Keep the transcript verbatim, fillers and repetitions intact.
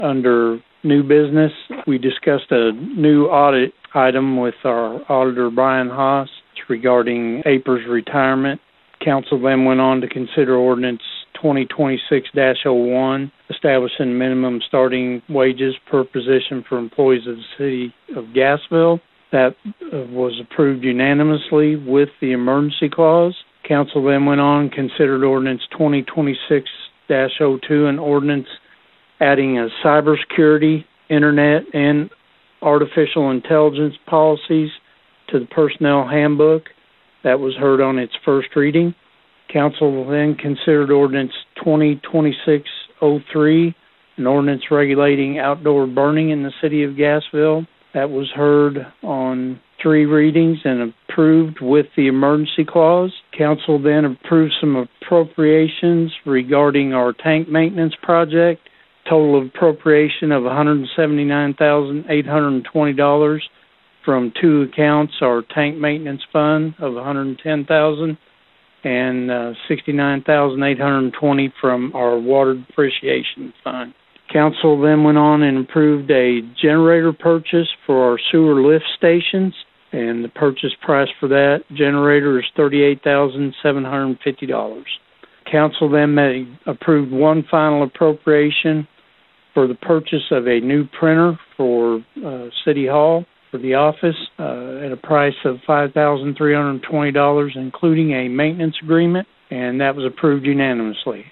Under new business, we discussed a new audit item with our auditor, Brian Haas, regarding A P R's retirement. Council then went on to consider ordinance twenty twenty-six dash oh one, establishing minimum starting wages per position for employees of the city of Gassville. That uh, was approved unanimously with the emergency clause. Council then went on and considered ordinance twenty twenty-six dash oh two, an ordinance adding a cybersecurity, internet, and artificial intelligence policies to the personnel handbook. That was heard on its first reading. Council then considered ordinance twenty twenty-six oh three, an ordinance regulating outdoor burning in the city of Gassville. That was heard on three readings and approved with the emergency clause. Council then approved some appropriations regarding our tank maintenance project. Total of appropriation of one hundred seventy-nine thousand eight hundred twenty dollars from two accounts, our tank maintenance fund of one hundred ten thousand dollars and uh, sixty-nine thousand eight hundred twenty dollars from our water depreciation fund. Council then went on and approved a generator purchase for our sewer lift stations, and the purchase price for that generator is thirty-eight thousand seven hundred fifty dollars. Council then made, approved one final appropriation for the purchase of a new printer for uh, City Hall for the office uh, at a price of five thousand three hundred twenty dollars, including a maintenance agreement, and that was approved unanimously.